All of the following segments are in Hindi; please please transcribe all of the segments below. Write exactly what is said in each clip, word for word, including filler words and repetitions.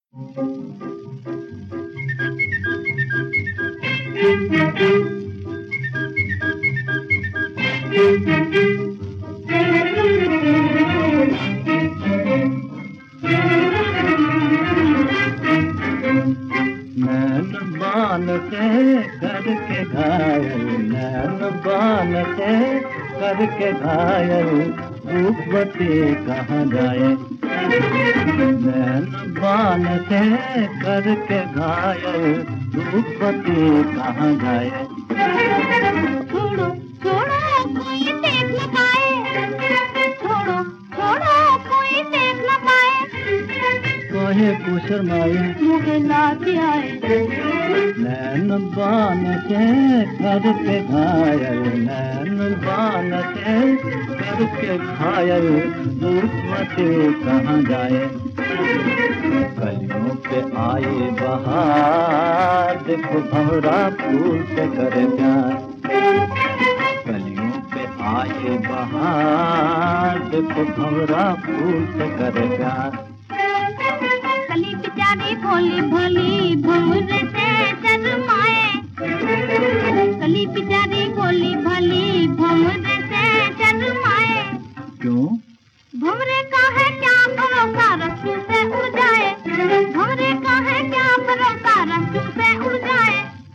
नैन बान से करके घायल, नैन बान से करके घायल, रूपवती कहाँ जाए। नैन बान से करके घायल, रूपवती कहाँ जाए। छोड़ो छोड़ो कोई देख न पाए, छोड़ो छोड़ो कोई देख न पाए। कहे कुशरमाए मुझे लाज आए। नैन बान से करके घायल, नैन बान से करके घायल, रूपवती कहाँ जाए। कलियों पे आए बहार, देखो भंवरा फूल से करे प्यार। कलियों पे आए बहार, देखो भंवरा फूल से करे प्यार। कली बिचारी भोली भोली भंवरे से शर्माए। कली बिचारी भोली भोली भंवरे से शर्माए। क्यों? भंवरे का है क्या भरोसा रस्सू से उड़ जाए। भंवरे का है क्या भरोसा रस्सू से उड़ जाए।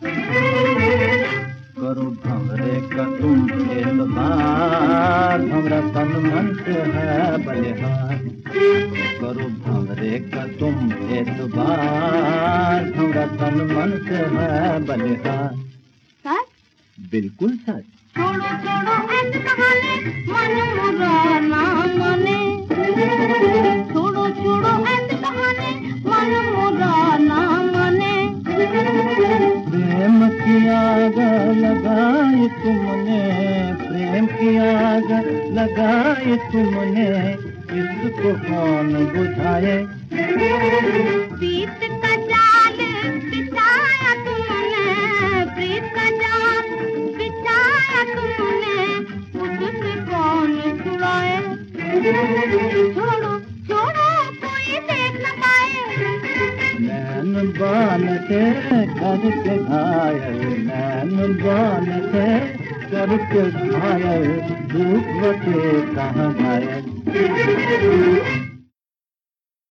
करो भंवरे का तुम एतबार, भंवरा तन मन से है बलिहार। करो भंवरे का तुम एतबार, भंवरा तन मन से है बलिहार। सच? बिल्कुल सच। छोड़ो छोड़ो ऐसे कहानी मन मुरा ना माने। छोड़ो छोड़ो ऐसे कहानी मन मुरा ना माने। प्रेम की आग लगाई तुमने, प्रेम की आग लगाई तुमने, इसको कौन बुझाए। प्रीत का जाल बिछाया तुमने, प्रीत का जाल बिछाया तुमने, उससे कौन छुड़ाए। छोड़ो छोड़ो कोई देख न पाए। नैन बान से करके घायल, नैन बान से करके घायल, रूपवती कहाँ घायल।